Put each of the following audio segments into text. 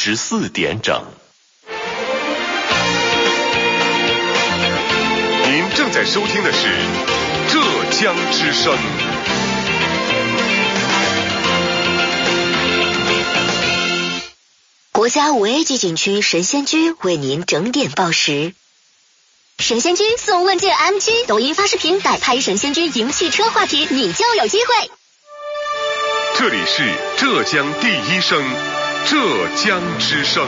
14点整。 您正在收听的是浙江之声。 国家5A 级景区神仙居为您整点报时。神仙居送问界 M7， 抖音发视频摆拍神仙居赢汽车话题，你就有机会。 这里是浙江第一声，浙江之声。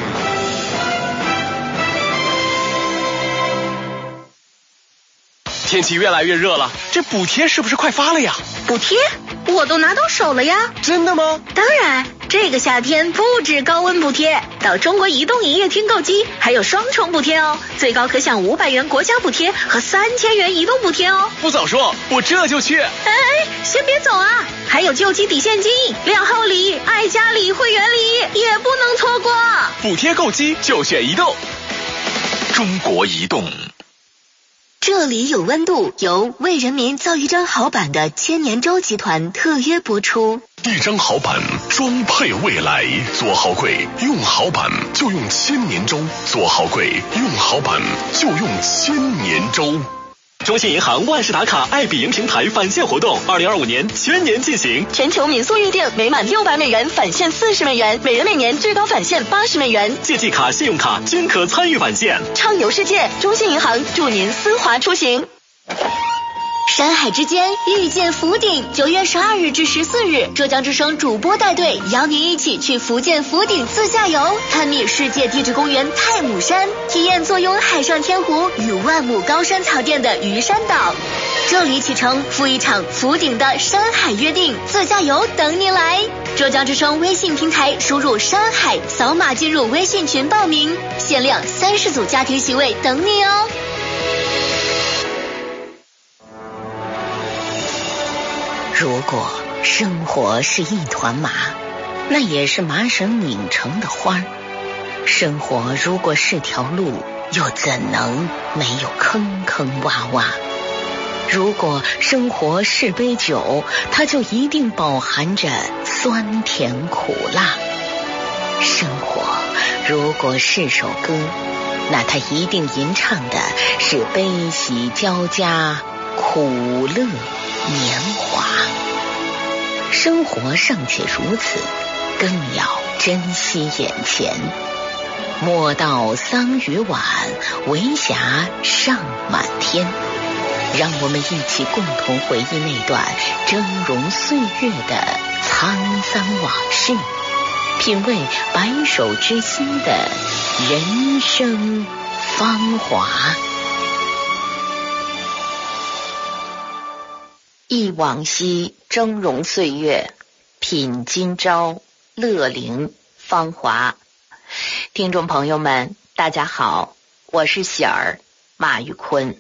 天气越来越热了，这补贴是不是快发了呀？ 补贴？我都拿到手了呀。 真的吗？ 当然，这个夏天不止高温补贴，到中国移动营业厅购机还有双重补贴哦，最高可享500元国家补贴和3000元移动补贴哦。 不早说，我这就去。 哎，先别走啊，还有救济抵现金、2号礼、爱家礼、会员礼也不能错过。 补贴购机就选移动。中国移动。 这里有温度，由为人民造一张好板的千年舟集团特约播出。 一张好板，装配未来。做好柜，用好板就用千年舟；做好柜，用好板就用千年舟。 中信银行万事达卡爱彼迎平台返现活动，2025年全年进行， 全球民宿预订每满600美元返现40美元，每人每年最高返现80美元， 借记卡、信用卡均可参与返现， 畅游世界。中信银行祝您丝滑出行。山海之间遇见福鼎，9月12日至14日，浙江之声主播带队邀您一起去福建福鼎自驾游，探秘世界地质公园太姥山，体验坐拥海上天湖与万亩高山草甸的鱼山岛。这里启程赴一场福鼎的山海约定自驾游等您来。浙江之声微信平台输入山海，扫码进入微信群报名，限量30组家庭席位等你哦。如果生活是一团麻，那也是麻绳拧成的花儿。生活如果是条路，又怎能没有坑坑洼洼？如果生活是杯酒，它就一定饱含着酸甜苦辣。生活如果是首歌，那它一定吟唱的是悲喜交加，苦乐年华。生活尚且如此，更要珍惜眼前。莫道桑榆晚，为霞尚满天。让我们一起共同回忆那段峥嵘岁月的沧桑往事，品味白首之心的人生芳华。忆往昔峥嵘岁月，品今朝乐龄芳华。听众朋友们，大家好，我是喜儿马玉坤。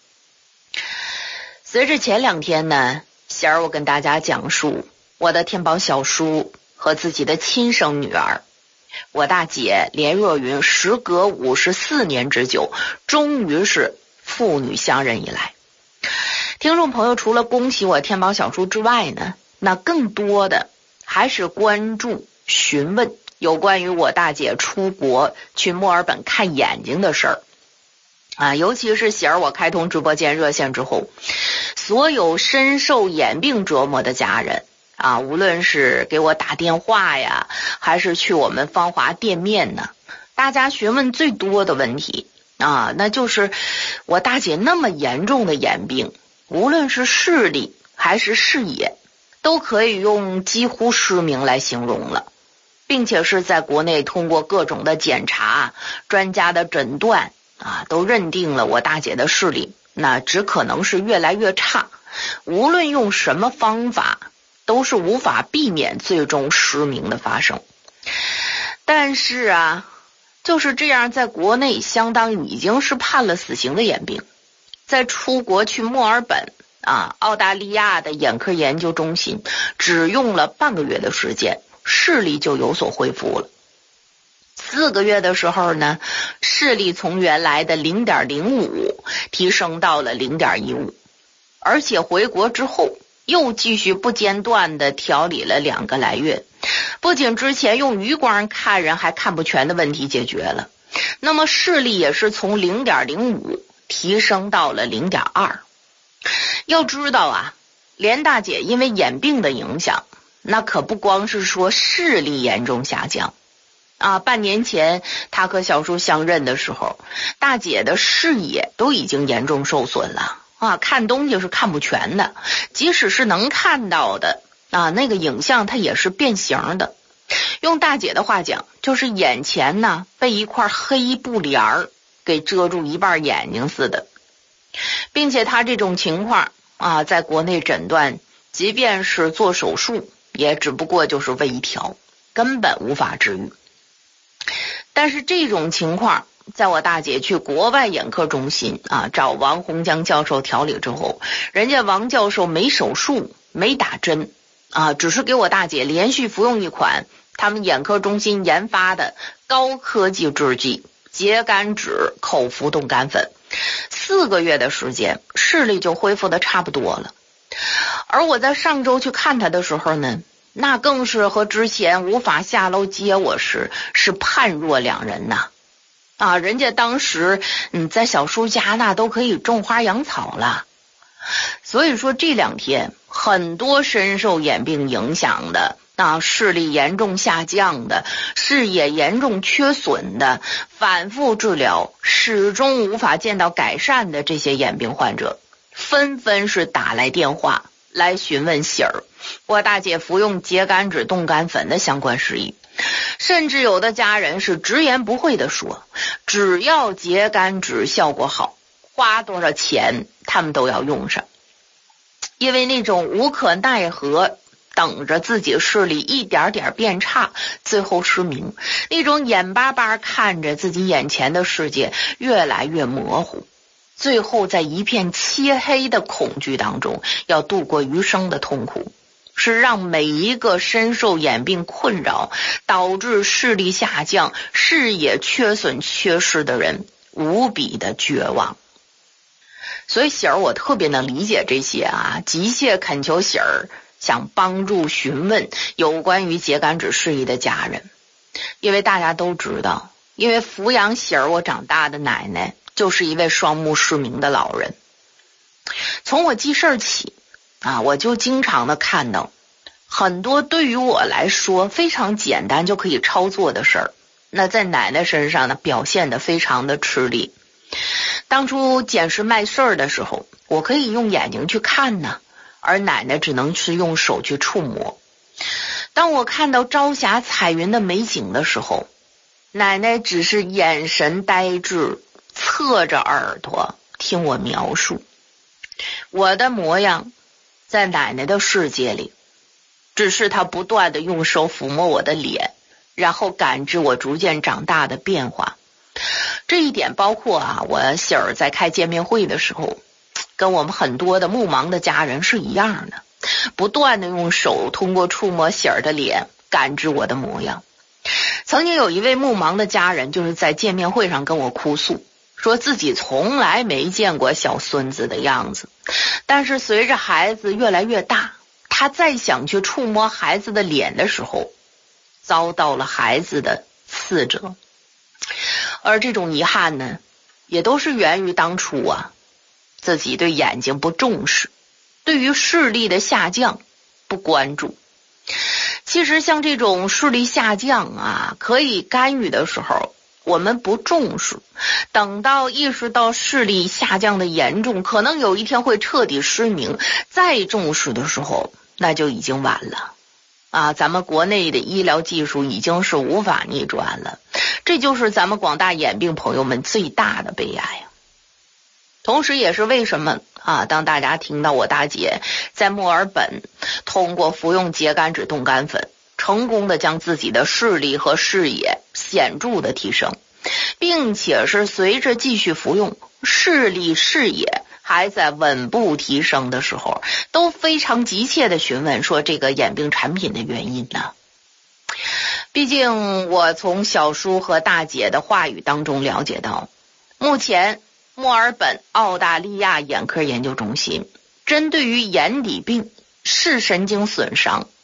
随着前2天呢，喜儿我跟大家讲述我的天宝小叔和自己的亲生女儿，我大姐连若云，时隔54年之久，终于是父女相认以来。听众朋友除了恭喜我天宝小叔之外呢，那更多的还是关注询问有关于我大姐出国去墨尔本看眼睛的事儿啊，尤其是喜儿我开通直播间热线之后，所有深受眼病折磨的家人啊，无论是给我打电话呀，还是去我们芳华店面呢，大家询问最多的问题啊，那就是我大姐那么严重的眼病，无论是视力还是视野，都可以用几乎失明来形容了，并且是在国内通过各种的检查、专家的诊断啊，都认定了我大姐的视力那只可能是越来越差，无论用什么方法都是无法避免最终失明的发生。但是啊，就是这样在国内相当已经是判了死刑的眼病，在出国去墨尔本啊，澳大利亚的眼科研究中心只用了半个月的时间，视力就有所恢复了。4个月的时候呢，视力从原来的 0.05 提升到了 0.15， 而且回国之后又继续不间断的调理了2个来月， 不仅之前用余光看人还看不全的问题解决了，那么视力也是从 0.05 提升到了 0.2。 要知道啊，连大姐因为眼病的影响，那可不光是说视力严重下降啊，半年前她和小叔相认的时候，大姐的视野都已经严重受损了啊，看东西是看不全的，即使是能看到的啊，那个影像它也是变形的。用大姐的话讲，就是眼前呢被一块黑布帘儿给遮住一半眼睛似的，并且她这种情况啊，在国内诊断，即便是做手术，也只不过就是微调，根本无法治愈。但是这种情况，在我大姐去国外眼科中心啊找王洪江教授调理之后，人家王教授没手术，没打针啊，只是给我大姐连续服用一款他们眼科中心研发的高科技制剂秸秆酯口服冻干粉，4个月的时间，视力就恢复的差不多了。而我在上周去看他的时候呢，那更是和之前无法下楼接我时是判若两人呐！啊，人家当时在小叔家那都可以种花养草了。所以说这2天很多深受眼病影响的啊，视力严重下降的，视野严重缺损的，反复治疗始终无法见到改善的这些眼病患者，纷纷是打来电话来询问喜儿我大姐服用秸秆酯冻干粉的相关事宜。甚至有的家人是直言不讳地说，只要秸秆酯效果好，花多少钱他们都要用上。因为那种无可奈何等着自己视力一点点变差，最后失明，那种眼巴巴看着自己眼前的世界越来越模糊，最后在一片漆黑的恐惧当中要度过余生的痛苦，是让每一个深受眼病困扰导致视力下降、视野缺损缺失的人无比的绝望。所以喜儿我特别能理解这些急切恳求喜儿想帮助询问有关于秸秆酯事宜的家人。因为大家都知道，因为抚养喜儿我长大的奶奶就是一位双目失明的老人。从我记事起我就经常的看到很多对于我来说非常简单就可以操作的事儿，那在奶奶身上呢表现得非常的吃力。当初捡拾卖事儿的时候，我可以用眼睛去看呢，而奶奶只能是用手去触摸。当我看到朝霞彩云的美景的时候，奶奶只是眼神呆滞，侧着耳朵听我描述。我的模样在奶奶的世界里，只是她不断的用手抚摸我的脸，然后感知我逐渐长大的变化。这一点包括我喜儿在开见面会的时候，跟我们很多的目盲的家人是一样的，不断的用手通过触摸喜儿的脸感知我的模样。曾经有一位目盲的家人就是在见面会上跟我哭诉，说自己从来没见过小孙子的样子，但是随着孩子越来越大，他再想去触摸孩子的脸的时候，遭到了孩子的斥责。而这种遗憾呢，也都是源于当初自己对眼睛不重视，对于视力的下降不关注。其实像这种视力下降可以干预的时候，我们不重视，等到意识到视力下降的严重，可能有一天会彻底失明，再重视的时候那就已经晚了咱们国内的医疗技术已经是无法逆转了，这就是咱们广大眼病朋友们最大的悲哀。同时也是为什么当大家听到我大姐在墨尔本通过服用秸秆酯冻干粉成功的将自己的视力和视野显著的提升，并且是随着继续服用，视力视野还在稳步提升的时候，都非常急切的询问说这个眼病产品的原因呢。毕竟我从小叔和大姐的话语当中了解到，目前墨尔本澳大利亚眼科研究中心针对于眼底病、视神经损伤、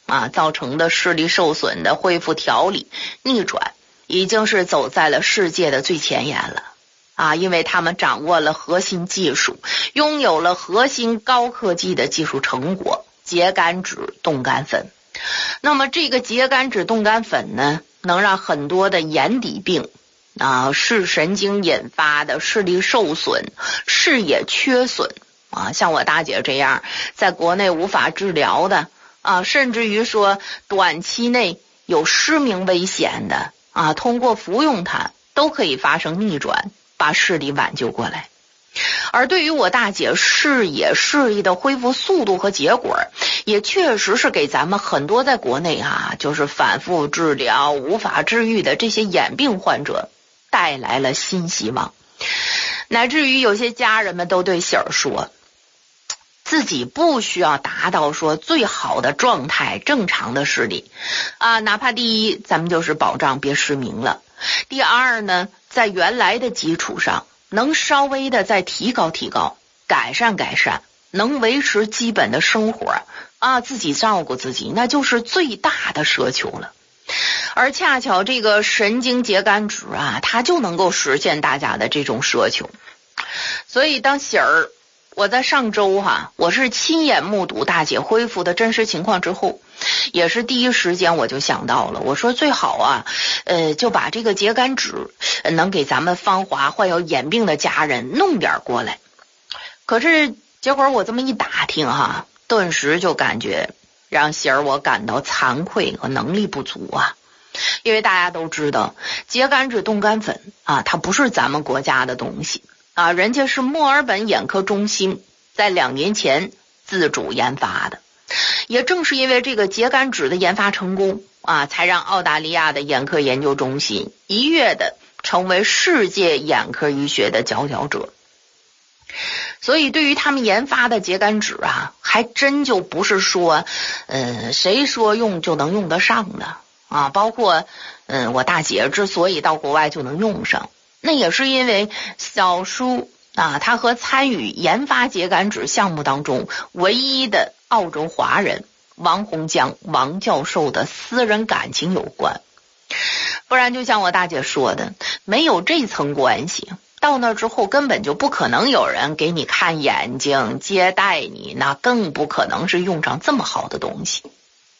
造成的视力受损的恢复调理逆转，已经是走在了世界的最前沿了因为他们掌握了核心技术，拥有了核心高科技的技术成果——秸秆质冻干粉。那么这个秸秆质冻干粉呢，能让很多的眼底病视神经引发的视力受损、视野缺损像我大姐这样在国内无法治疗的甚至于说短期内有失明危险的通过服用它都可以发生逆转，把视力挽救过来。而对于我大姐视力的恢复速度和结果，也确实是给咱们很多在国内就是反复治疗无法治愈的这些眼病患者带来了新希望。乃至于有些家人们都对喜儿说，自己不需要达到说最好的状态正常的视力哪怕第一咱们就是保障别失明了，第二呢，在原来的基础上能稍微的再提高改善，能维持基本的生活自己照顾自己，那就是最大的奢求了。而恰巧这个神经秸秆质它就能够实现大家的这种奢求。所以当喜儿我在上周我是亲眼目睹大姐恢复的真实情况之后，也是第一时间我就想到了，我说最好就把这个秸秆质能给咱们芳华患有眼病的家人弄点过来。可是结果我这么一打听顿时就感觉让喜儿我感到惭愧和能力不足因为大家都知道秸秆质冻干粉它不是咱们国家的东西人家是墨尔本眼科中心在2年前自主研发的。也正是因为这个秸秆质的研发成功才让澳大利亚的眼科研究中心一跃的成为世界眼科医学的佼佼者。所以对于他们研发的秸秆质还真就不是说谁说用就能用得上的包括我大姐之所以到国外就能用上，那也是因为小叔他和参与研发秸秆质项目当中唯一的澳洲华人王洪江王教授的私人感情有关。不然就像我大姐说的，没有这层关系，到那之后根本就不可能有人给你看眼睛接待你，那更不可能是用上这么好的东西。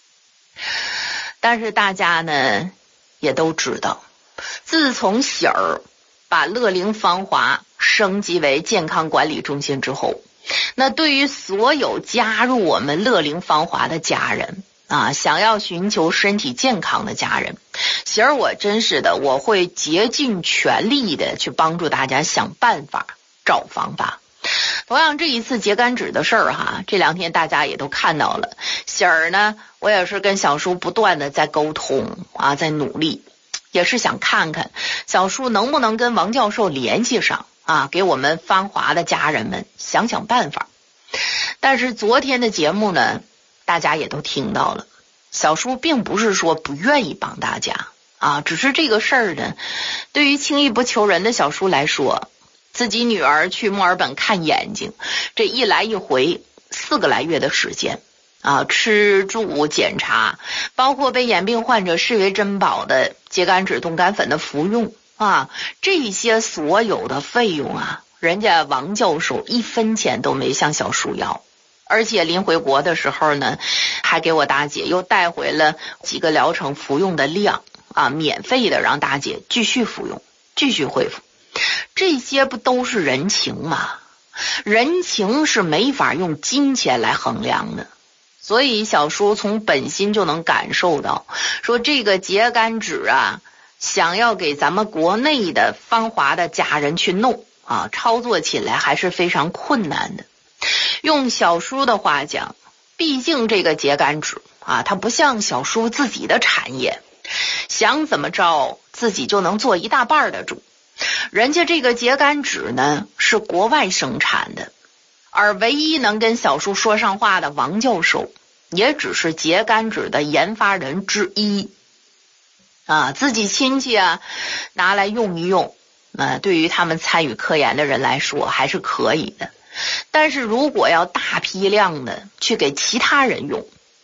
但是大家呢也都知道，自从喜儿把乐龄芳华升级为健康管理中心之后，那对于所有加入我们乐龄芳华的家人想要寻求身体健康的家人，喜儿我真是的，我会竭尽全力的去帮助大家想办法找方法。同样这一次秸秆质的事儿这2天大家也都看到了，喜儿呢我也是跟小叔不断的在沟通在努力，也是想看看小叔能不能跟王教授联系上给我们芳华的家人们想想办法。但是昨天的节目呢大家也都听到了，小叔并不是说不愿意帮大家只是这个事儿呢对于轻易不求人的小叔来说，自己女儿去墨尔本看眼睛，这一来一回4个来月的时间吃住检查，包括被眼病患者视为珍宝的秸秆质冻干粉的服用这些所有的费用人家王教授1分钱都没向小叔要。而且临回国的时候呢，还给我大姐又带回了几个疗程服用的量免费的让大姐继续服用，继续恢复。这些不都是人情吗？人情是没法用金钱来衡量的。所以小叔从本心就能感受到，说这个秸秆质想要给咱们国内的芳华的家人去弄操作起来还是非常困难的。用小叔的话讲，毕竟这个秸秆质它不像小叔自己的产业，想怎么着自己就能做一大半的主。人家这个秸秆质呢是国外生产的，而唯一能跟小叔说上话的王教授也只是秸秆质的研发人之一自己亲戚拿来用一用对于他们参与科研的人来说还是可以的。但是如果要大批量的去给其他人用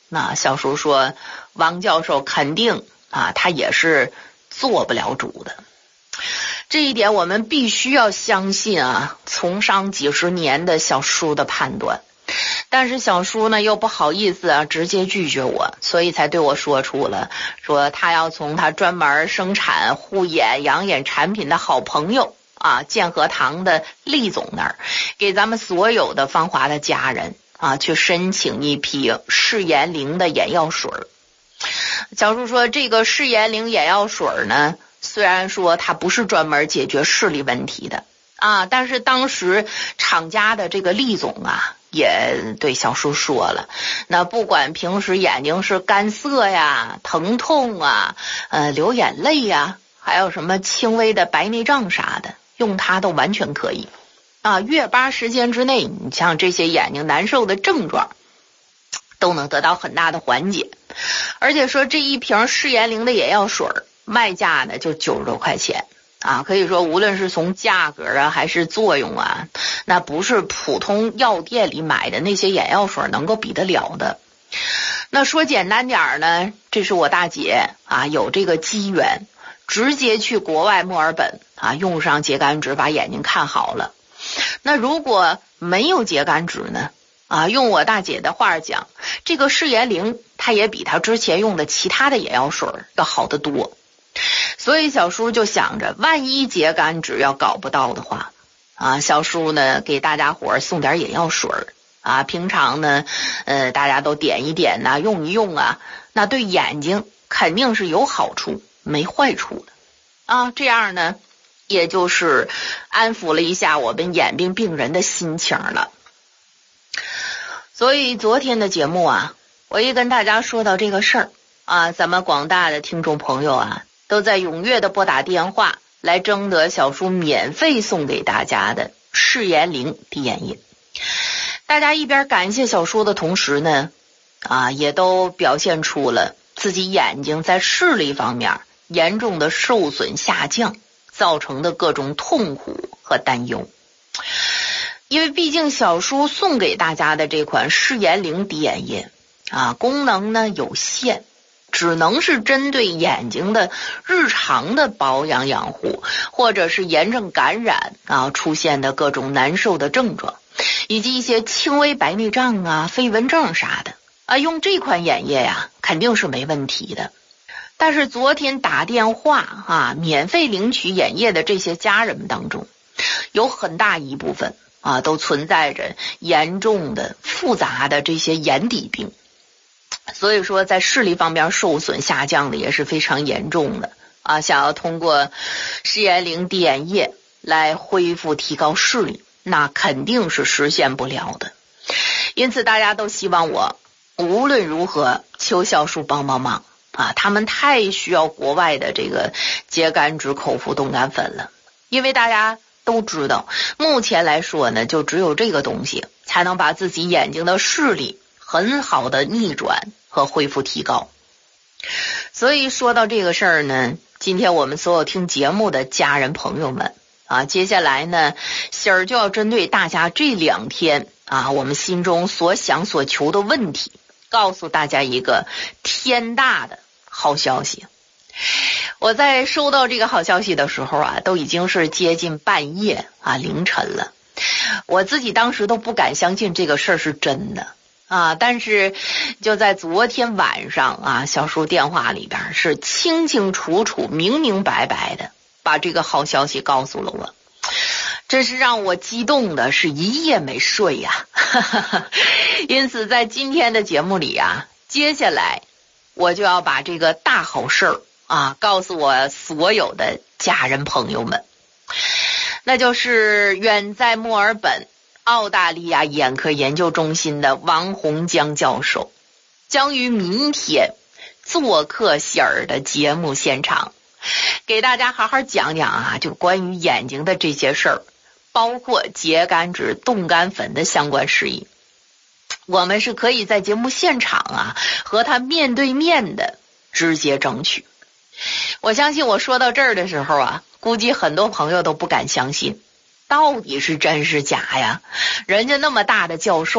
那小叔说，王教授肯定他也是做不了主的。这一点我们必须要相信从商几十年的小叔的判断。但是小叔呢又不好意思直接拒绝我，所以才对我说出了，说他要从他专门生产护眼养眼产品的好朋友健和堂的厉总那儿，给咱们所有的芳华的家人去申请一批视颜灵的眼药水。小叔说，这个视颜灵眼药水呢，虽然说它不是专门解决视力问题的但是当时厂家的这个厉总也对小叔说了，那不管平时眼睛是干涩呀、疼痛流眼泪呀，还有什么轻微的白内障啥的，用它都完全可以月8时间之内，你像这些眼睛难受的症状都能得到很大的缓解。而且说这一瓶视颜灵的眼药水卖价呢就90多块钱可以说无论是从价格还是作用那不是普通药店里买的那些眼药水能够比得了的。那说简单点呢，这是我大姐有这个机缘直接去国外墨尔本用上秸秆纸把眼睛看好了。那如果没有秸秆纸呢用我大姐的话讲，这个视颜灵它也比她之前用的其他的眼药水要好得多。所以小叔就想着，万一秸秆纸要搞不到的话小叔呢给大家伙送点眼药水平常呢大家都点一点用一用那对眼睛肯定是有好处没坏处的这样呢也就是安抚了一下我们眼病病人的心情了。所以昨天的节目我一跟大家说到这个事儿咱们广大的听众朋友都在踊跃的拨打电话来征得小叔免费送给大家的视颜灵滴眼液。大家一边感谢小叔的同时呢也都表现出了自己眼睛在视力方面严重的受损下降造成的各种痛苦和担忧。因为毕竟小叔送给大家的这款视颜灵滴眼液功能呢有限，只能是针对眼睛的日常的保养养护，或者是炎症感染出现的各种难受的症状，以及一些轻微白内障飞蚊症啥的用这款眼液肯定是没问题的。但是昨天打电话免费领取眼液的这些家人们当中，有很大一部分都存在着严重的复杂的这些眼底病，所以说在视力方面受损下降的也是非常严重的想要通过视颜灵滴眼液来恢复提高视力，那肯定是实现不了的。因此大家都希望我无论如何求小叔帮帮忙他们太需要国外的这个秸秆质口服冻干粉了。因为大家都知道目前来说呢，就只有这个东西才能把自己眼睛的视力很好的逆转和恢复提高。所以说到这个事儿呢，今天我们所有听节目的家人朋友们接下来呢喜儿就要针对大家这2天我们心中所想所求的问题，告诉大家一个天大的好消息。我在收到这个好消息的时候都已经是接近半夜凌晨了。我自己当时都不敢相信这个事儿是真的但是就在昨天晚上小叔电话里边是清清楚楚明明白白的把这个好消息告诉了我，真是让我激动的是一夜没睡因此在今天的节目里接下来我就要把这个大好事儿告诉我所有的家人朋友们。那就是远在墨尔本澳大利亚眼科研究中心的王洪江教授将于明天做客喜儿的节目现场，给大家好好讲讲就关于眼睛的这些事儿，包括秸秆质冻干粉的相关事宜。我们是可以在节目现场和他面对面的直接争取。我相信我说到这儿的时候估计很多朋友都不敢相信到底是真是假呀。人家那么大的教授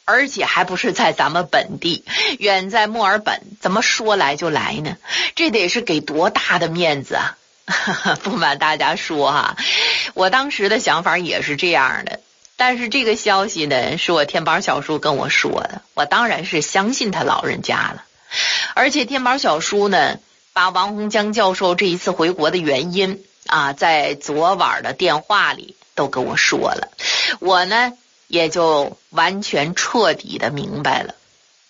而且还不是在咱们本地，远在墨尔本，怎么说来就来呢？这得是给多大的面子啊！不瞒大家说哈，我当时的想法也是这样的，但是这个消息呢，是我天宝小叔跟我说的，我当然是相信他老人家了。而且天宝小叔呢，把王洪江教授这一次回国的原因啊，在昨晚的电话里都跟我说了，我呢也就完全彻底的明白了。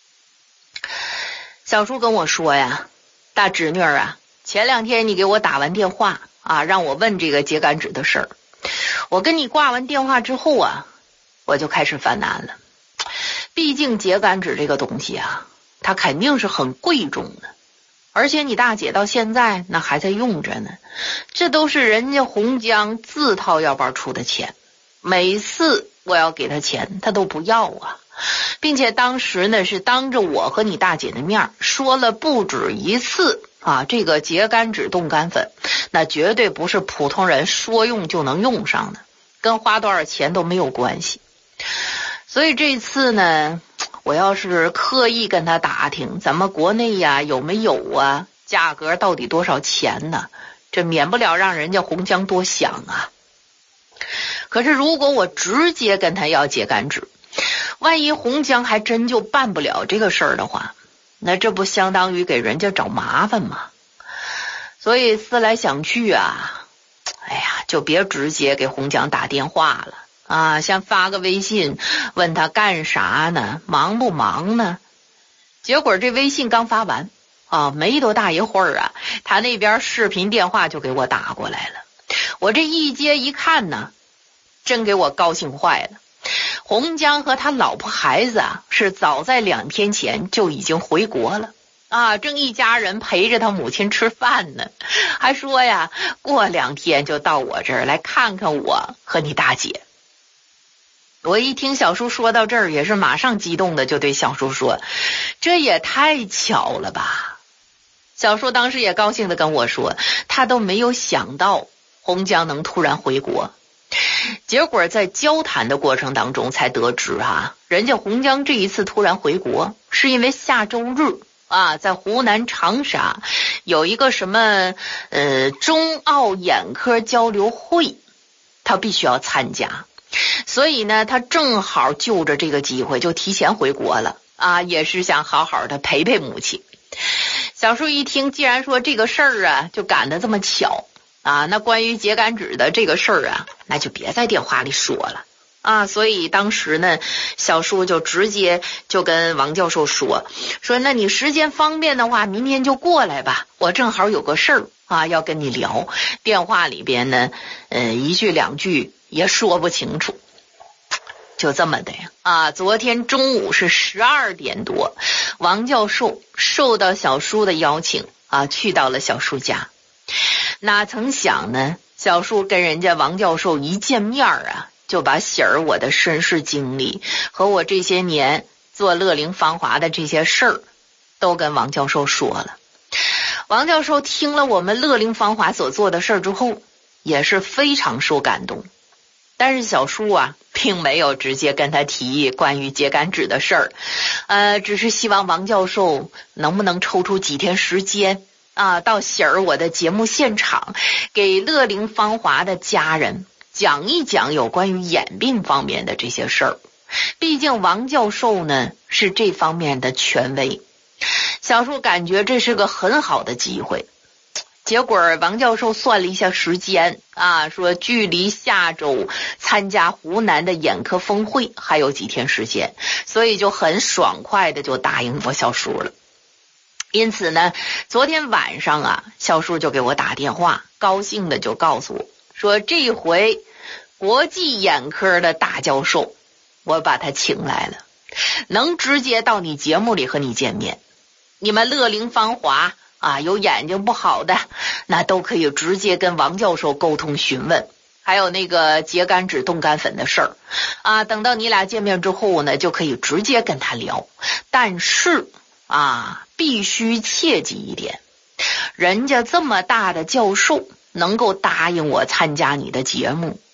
小叔跟我说呀，大侄女啊，前2天你给我打完电话啊，让我问这个秸秆纸的事儿。我跟你挂完电话之后啊，我就开始犯难了。毕竟秸秆纸这个东西啊，它肯定是很贵重的，而且你大姐到现在那还在用着呢，这都是人家洪江自掏腰包出的钱，每次我要给他钱他都不要啊，并且当时呢是当着我和你大姐的面说了不止一次啊，这个秸秆纸冻干粉那绝对不是普通人说用就能用上的，跟花多少钱都没有关系。所以这次呢，我要是刻意跟他打听咱们国内呀有没有啊，价格到底多少钱呢，这免不了让人家洪江多想啊。可是如果我直接跟他要秸秆纸，万一洪江还真就办不了这个事儿的话，那这不相当于给人家找麻烦吗？所以思来想去啊，哎呀，就别直接给洪江打电话了啊，先发个微信问他干啥呢，忙不忙呢？结果这微信刚发完啊，没多大一会儿啊，他那边视频电话就给我打过来了。我这一接一看呢，真给我高兴坏了。洪江和他老婆孩子啊，是早在2天前就已经回国了啊，正一家人陪着他母亲吃饭呢，还说呀，过2天就到我这儿来看看我和你大姐。我一听小叔说到这儿，也是马上激动的就对小叔说，这也太巧了吧。小叔当时也高兴的跟我说，他都没有想到洪江能突然回国。结果在交谈的过程当中才得知啊，人家洪江这一次突然回国是因为下周日啊，在湖南长沙有一个什么中澳眼科交流会，他必须要参加，所以呢他正好就着这个机会就提前回国了啊，也是想好好的陪陪母亲。小叔一听，既然说这个事儿啊就赶得这么巧啊，那关于秸秆纸的这个事儿啊，那就别在电话里说了啊。所以当时呢，小叔就直接就跟王教授说那你时间方便的话，明天就过来吧，我正好有个事儿啊要跟你聊。电话里边呢一句2句也说不清楚，就这么的呀啊。昨天中午是12点多，王教授受到小叔的邀请啊，去到了小叔家。哪曾想呢，小叔跟人家王教授一见面啊，就把喜儿我的身世经历和我这些年做乐龄芳华的这些事儿都跟王教授说了。王教授听了我们乐龄芳华所做的事儿之后，也是非常受感动。但是小叔啊并没有直接跟他提关于秸秆纸的事儿，只是希望王教授能不能抽出几天时间啊，到喜儿我的节目现场，给乐龄芳华的家人讲一讲有关于眼病方面的这些事儿。毕竟王教授呢是这方面的权威，小叔感觉这是个很好的机会。结果王教授算了一下时间啊，说距离下周参加湖南的眼科峰会还有几天时间，所以就很爽快的就答应我小叔了。因此呢，昨天晚上啊，小叔就给我打电话，高兴的就告诉我说，这回国际眼科的大教授我把他请来了，能直接到你节目里和你见面。你们乐龄芳华啊，有眼睛不好的那都可以直接跟王教授沟通询问，还有那个秸秆纸冻干粉的事儿啊，等到你俩见面之后呢，就可以直接跟他聊。但是啊，必须切记一点，人家这么大的教授能够答应我参加你的节目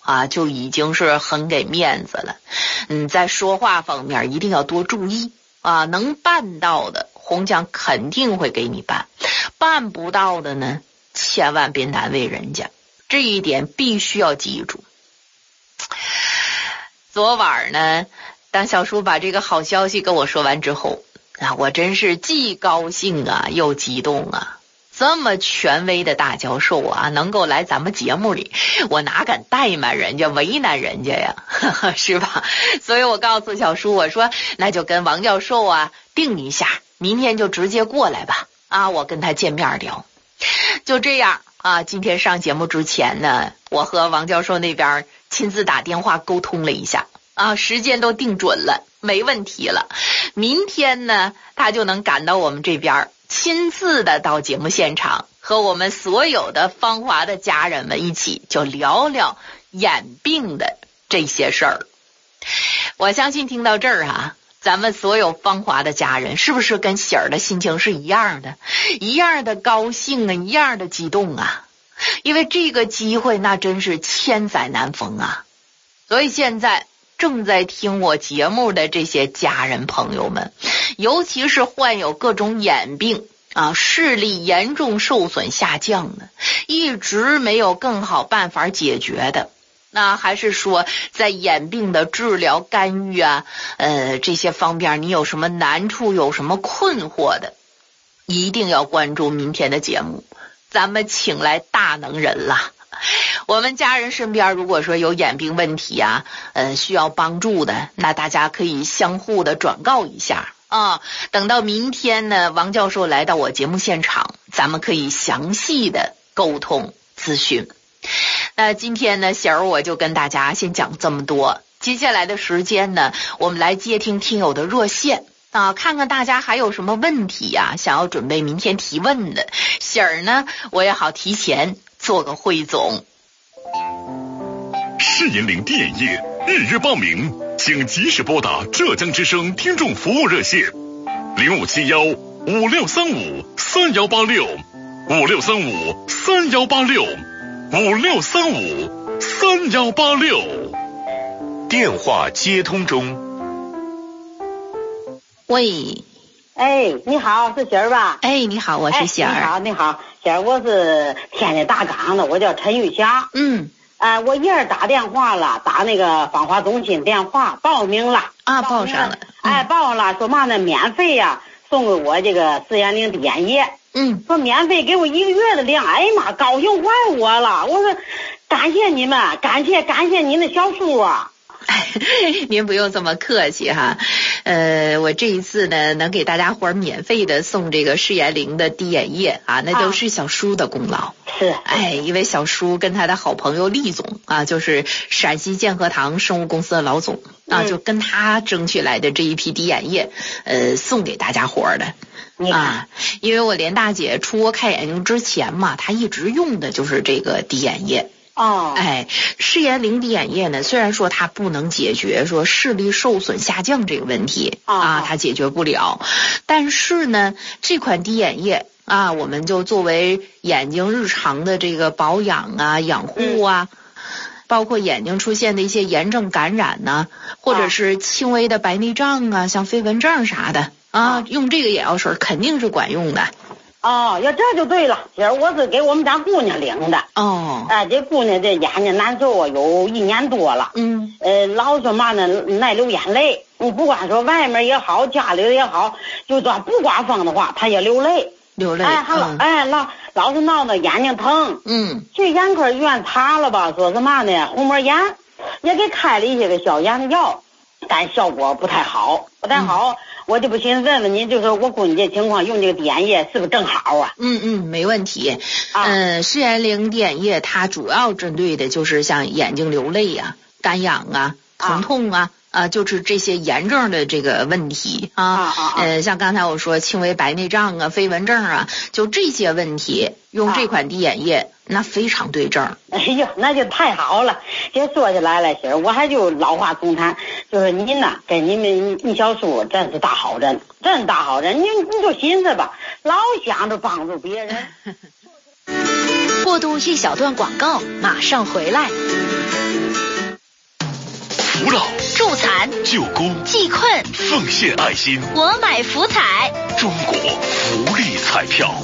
啊，就已经是很给面子了。在说话方面一定要多注意啊，能办到的红酱肯定会给你办，办不到的呢，千万别难为人家，这一点必须要记住。昨晚呢，当小叔把这个好消息跟我说完之后啊，我真是既高兴啊又激动啊。这么权威的大教授啊，能够来咱们节目里，我哪敢怠慢人家，为难人家呀，是吧？所以我告诉小叔，我说那就跟王教授啊定一下，明天就直接过来吧。啊，我跟他见面聊。就这样啊，今天上节目之前呢，我和王教授那边亲自打电话沟通了一下啊，时间都定准了，没问题了。明天呢，他就能赶到我们这边，亲自的到节目现场，和我们所有的芳华的家人们一起就聊聊眼病的这些事儿。我相信听到这儿啊，咱们所有芳华的家人是不是跟喜儿的心情是一样的，一样的高兴啊，一样的激动啊？因为这个机会那真是千载难逢啊。所以现在正在听我节目的这些家人朋友们，尤其是患有各种眼病啊，视力严重受损下降的，一直没有更好办法解决的，那还是说在眼病的治疗干预啊这些方面你有什么难处，有什么困惑的，一定要关注明天的节目，咱们请来大能人了。我们家人身边如果说有眼病问题啊需要帮助的，那大家可以相互的转告一下啊。等到明天呢，王教授来到我节目现场，咱们可以详细的沟通咨询。那今天呢，喜儿我就跟大家先讲这么多，接下来的时间呢，我们来接听听友的热线啊，看看大家还有什么问题啊，想要准备明天提问的，喜儿呢我也好提前做个汇总。 世银领电眼业预约报名，请及时拨打浙江之声听众服务热线0574-185-3186，5635-3186，5635-3186。电话接通中。 喂， 哎，你好，是喜儿吧？ 哎，你好，我是喜儿。 你好，喜儿，我是天津大岗的，我叫陈玉霞。我一人打电话了，打那个芳华中心电话报名了啊，报上了。 报了，说嘛呢，免费呀，送给我这个世眼灵滴眼液。说免费给我1个月的量，哎呀妈，高兴坏我了。我说感谢你们，感谢您的小叔啊。 您不用这么客气哈，我这一次呢能给大家伙免费的送这个世眼灵的滴眼液啊，那都是小叔的功劳。 是， 因为小叔跟他的好朋友厉总啊，就是陕西健和堂生物公司的老总啊，就跟他争取来的这一批滴眼液，送给大家伙的。因为我连大姐出国看眼睛之前嘛，她一直用的就是这个滴眼液。世眼灵滴眼液呢，虽然说它不能解决说视力受损下降这个问题它解决不了，但是呢，这款滴眼液啊，我们就作为眼睛日常的这个保养啊、养护啊，包括眼睛出现的一些炎症感染呢，或者是轻微的白内障啊，像飞蚊症啥的用这个眼药水肯定是管用的。 要这就对了，今儿我是给我们家姑娘领的。这姑娘这眼睛难受有1年多了。老说嘛呢，爱流眼泪。你不管说外面也好，家里也好，就算不刮风的话，她也流泪。老是闹得眼睛疼。去眼科医院查了吧，说是嘛呢，虹膜炎，也给开了一些个消炎药，但效果不太好。我就不寻思问问您，就说我姑娘这情况用这个滴眼液是不是正好啊？ 没问题。世眼灵滴眼液它主要针对的就是像眼睛流泪啊、干痒啊、疼痛啊，就是这些炎症的这个问题像刚才我说轻微白内障啊、飞蚊症啊，就这些问题用这款滴眼液那非常对症。 哎呦，那就太好了。这说起来了，媳儿，我还就老话重谈，就是您呢跟你小叔真是大好人，真大好人。你就寻思吧，老想着帮助别人。 过渡一小段广告，马上回来。 寒， 救孤济困， 奉献爱心， 我买福彩， 中国福利彩票。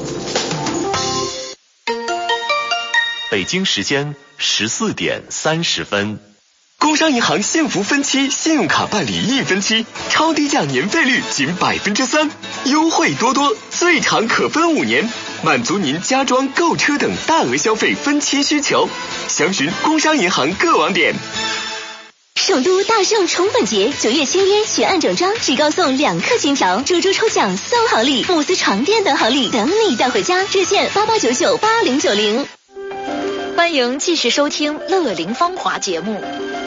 北京时间14点30分。工商银行幸福分期信用卡办理1分期，超低价年费率仅3%，优惠多多，最长可分5年，满足您家装、购车等大额消费分期需求。详询工商银行各网点。 首都大圣宠粉节9月签约全案整装，只高送2克金条，猪猪抽奖送好礼，慕斯床垫等好礼等你带回家。热线88998090。 欢迎继续收听乐龄芳华节目。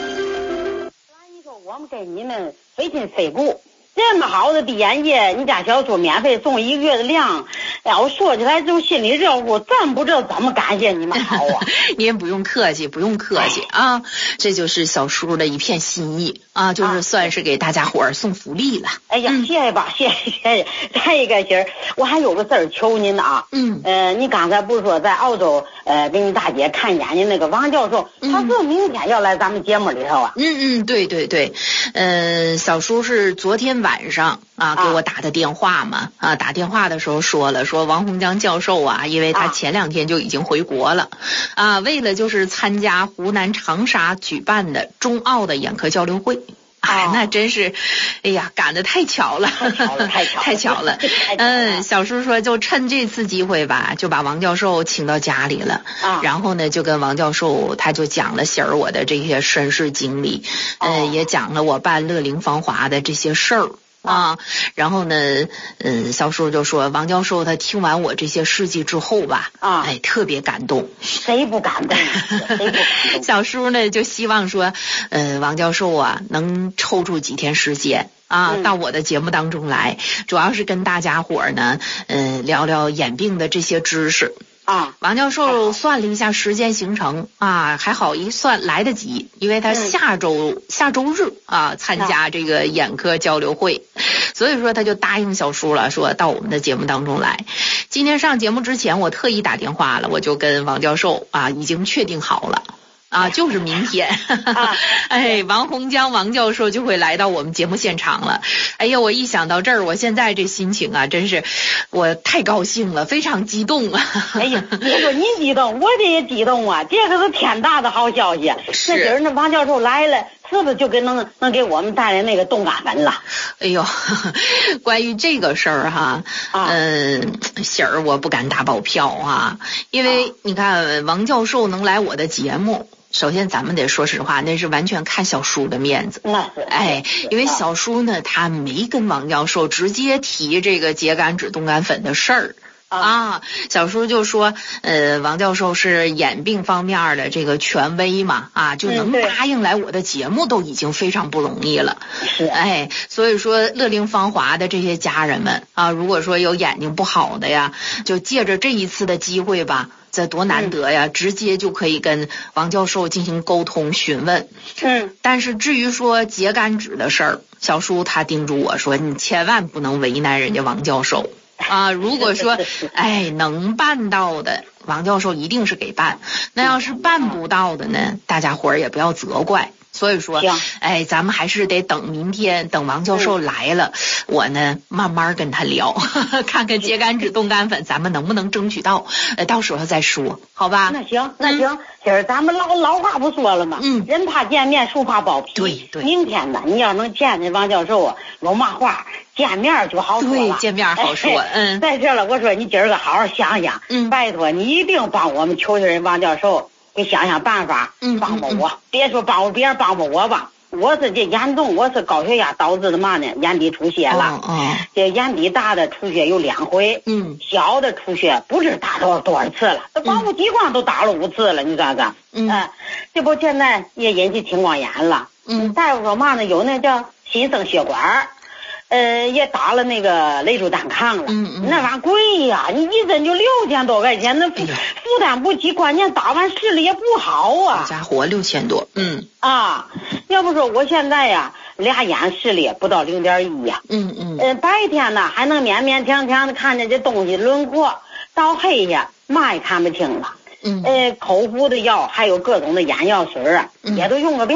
我们给你们费心费故，这么好的地眼液，你家小叔免费送1个月的量，哎呀，我说起来就心里热乎，真不知道怎么感谢你们好啊！ 您不用客气，不用客气啊，这就是小叔的一片心意啊，就是算是给大家伙儿送福利了。 哎呀，谢谢吧，谢谢。再一个心儿，我还有个事儿求您啊。你刚才不是说在澳洲给你大姐看眼睛那个王教授，他说明天要来咱们节目里头啊。 对对对，小叔是昨天晚上啊给我打的电话嘛，打电话的时候说王洪江教授啊，因为他前2天就已经回国了啊，为了就是参加湖南长沙举办的中澳的眼科交流会。那真是，哎呀，赶得太巧了，太巧了。小叔说就趁这次机会吧，就把王教授请到家里了。然后呢，就跟王教授他就讲了些我的这些身世经历，也讲了我办乐龄芳华的这些事儿。然后呢，小叔就说王教授他听完我这些事迹之后吧，特别感动。 谁不感动？ 小叔呢就希望说，王教授啊能抽出几天时间到我的节目当中来，主要是跟大家伙儿呢，聊聊眼病的这些知识。王教授算了一下时间行程还好一算来得及，因为他下周日参加这个眼科交流会，所以说他就答应小叔了，说到我们的节目当中来。今天上节目之前我特意打电话了，我就跟王教授已经确定好了。就是明天王洪江王教授就会来到我们节目现场了。哎呀，我一想到这儿，我现在这心情真是我太高兴了，非常激动啊！ 哎呀，别说您激动，我这也激动啊！这个是天大的好消息。这今儿那王教授来了，是不是就能给我们带来那个冻干粉了？ 哎呦，关于这个事儿喜儿我不敢打保票因为你看王教授能来我的节目。首先咱们得说实话，那是完全看小叔的面子。因为小叔呢他没跟王教授直接提这个秸秆酯冻干粉的事儿小叔就说王教授是眼病方面的这个权威嘛就能答应来我的节目都已经非常不容易了。所以说乐龄芳华的这些家人们如果说有眼睛不好的呀，就借着这一次的机会吧，这多难得呀，直接就可以跟王教授进行沟通询问。但是至于说秸秆酯的事儿，小叔他叮嘱我说你千万不能为难人家王教授如果说能办到的，王教授一定是给办，那要是办不到的呢，大家伙儿也不要责怪。所以说咱们还是得等明天，等王教授来了，我呢慢慢跟他聊看看秸秆酯冻干粉咱们能不能争取到，到时候再说，好吧？那行今儿咱们老话不说了吗？人怕见面树怕包皮。 对， 明天呢你要能见见王教授有嘛话见面就好说了。 对，见面好说。 在这了，我说你今儿个好好想想，拜托你一定帮我们求求人王教授给想想办法，帮帮我。别说帮别人，帮帮我吧。我是这严重，我是高血压导致的嘛呢？眼底出血了。这眼底大的出血有2回，小的出血不知打多少次了，这保护激光都打了5次了，你算算。这不现在也引起青光眼了。大夫说嘛呢？有那叫新生血管。也打了那个雷珠单抗了。那玩意儿贵呀，你一针就6000多块钱，那负担不起，关键打完视力也不好啊。 家伙6000多。 要不说我现在呀，2眼视力不到0.1呀。白天呢还能勉勉强强的看见这东西轮廓，到黑下嘛也看不清了。口服的药还有各种的眼药水也都用个遍了。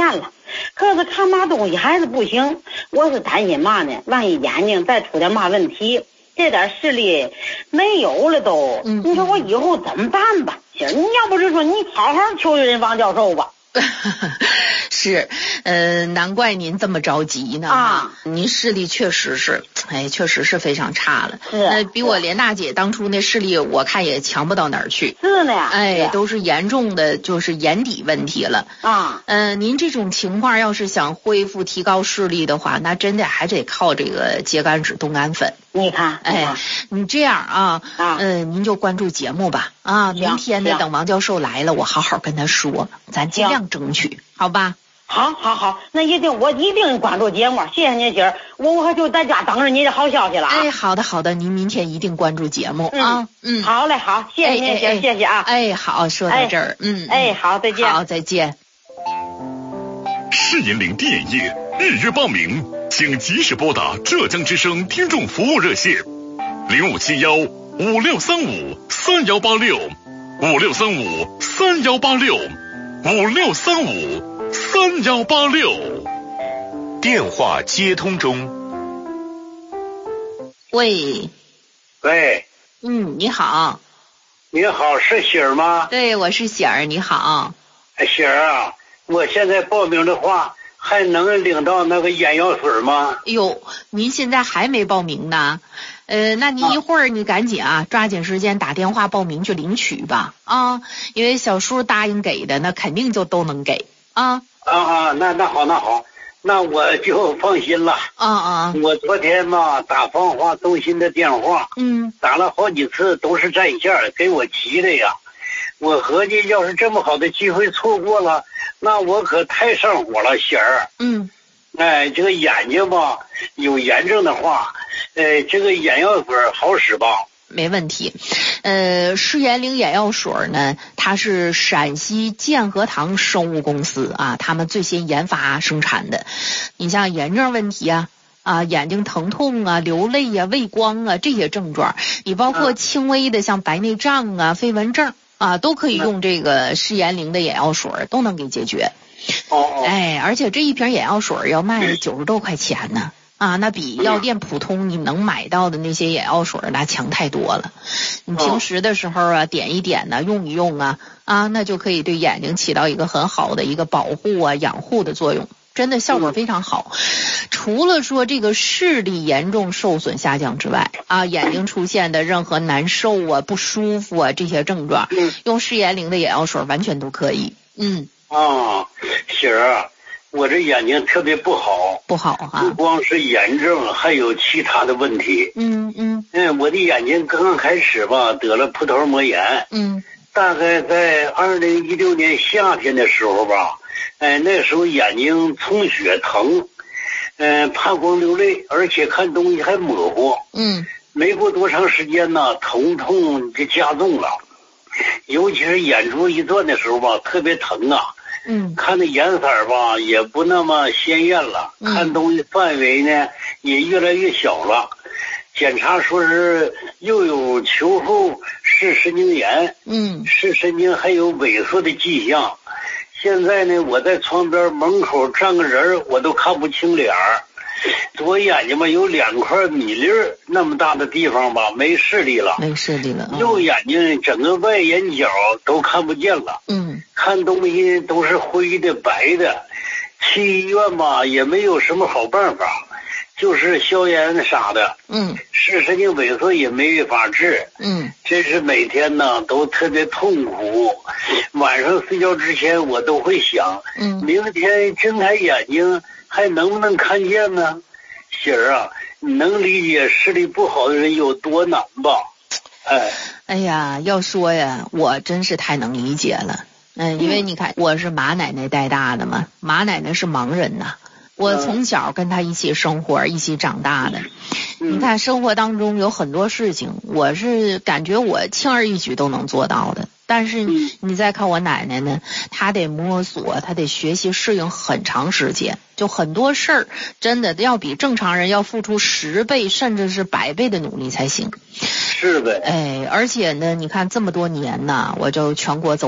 可是看嘛东西还是不行。我是担心嘛呢？万一眼睛再出点嘛问题，这点视力没有了都，你说我以后怎么办吧？你要不是说你好好求求人王教授吧。 是，难怪您这么着急呢。啊，您视力确实是，确实是非常差了。是，比我连大姐当初那视力，我看也强不到哪儿去。 是呢呀。 都是严重的，就是眼底问题了。啊。您这种情况要是想恢复提高视力的话，那真的还得靠这个秸秆质冻干粉。 你看， 你这样啊，您就关注节目吧。啊，明天呢，等王教授来了，我好好跟他说，咱尽量争取，好吧？ 好，那我一定关注节目，谢谢您，媳儿，我就在家等着你的好消息了啊。 好的，您明天一定关注节目啊。 好嘞，好，谢谢您，媳儿，谢谢啊。 好，说到这儿， 好，再见。 好，再见。 世银领电影业预约报名，请及时拨打浙江之声听众服务热线0576-3556355635-3186，5635-3186。 电话接通中。 喂。你好。 你好，是喜儿吗？ 对，我是喜儿，你好。 喜儿啊，我现在报名的话，还能领到那个眼药水吗？ 哟，您现在还没报名呢？那您一会儿你赶紧抓紧时间打电话报名去领取吧啊，因为小叔答应给的，那肯定就都能给啊。 那好，那我就放心了。我昨天嘛打防化中心的电话，打了好几次都是占线，给我急的呀。我合计要是这么好的机会错过了，那我可太上火了，喜儿。这个眼睛吧有炎症的话，这个眼药水好使吧？ 没问题。世炎灵眼药水呢，它是陕西健和堂生物公司他们最先研发生产的。你像炎症问题眼睛疼痛流泪畏光这些症状，你包括轻微的像白内障飞蚊症都可以用这个世炎灵的眼药水，都能给解决。而且这一瓶眼药水要卖90多块钱呢。那比药店普通你能买到的那些眼药水那强太多了。你平时的时候点一点用一用那就可以对眼睛起到一个很好的一个保护养护的作用，真的效果非常好。除了说这个视力严重受损下降之外眼睛出现的任何难受不舒服这些症状，用世炎灵的眼药水完全都可以。 喜儿，我这眼睛特别不好不光是炎症，还有其他的问题。我的眼睛刚刚开始吧得了葡萄膜炎。大概在2016年夏天的时候吧，那时候眼睛充血疼，怕光流泪，而且看东西还模糊。没过多长时间呢，头痛就加重了，尤其是眼珠一转的时候吧，特别疼看那颜色吧也不那么鲜艳了，看东西范围呢也越来越小了。检查说是又有球后视神经炎，视神经还有萎缩的迹象。现在呢，我在窗边门口站个人我都看不清脸儿。左眼睛吧有2块米粒那么大的地方吧没视力了，右眼睛整个外眼角都看不见了。看东西都是灰的白的，去医院吧也没有什么好办法，就是消炎啥的。视神经萎缩也没法治。真是每天呢都特别痛苦，晚上睡觉之前我都会想，明天睁开眼睛还能不能看见呢？喜儿你能理解视力不好的人有多难吧？ 哎呀，要说呀，我真是太能理解了。因为你看我是马奶奶带大的嘛，马奶奶是盲人我从小跟她一起生活一起长大的。你看生活当中有很多事情我是感觉我轻而易举都能做到的，但是你再看我奶奶呢，她得摸索，她得学习适应很长时间，就很多事儿真的要比正常人要付出10倍甚至是100倍的努力才行。 是的。 而且呢你看这么多年呢，我就全国走访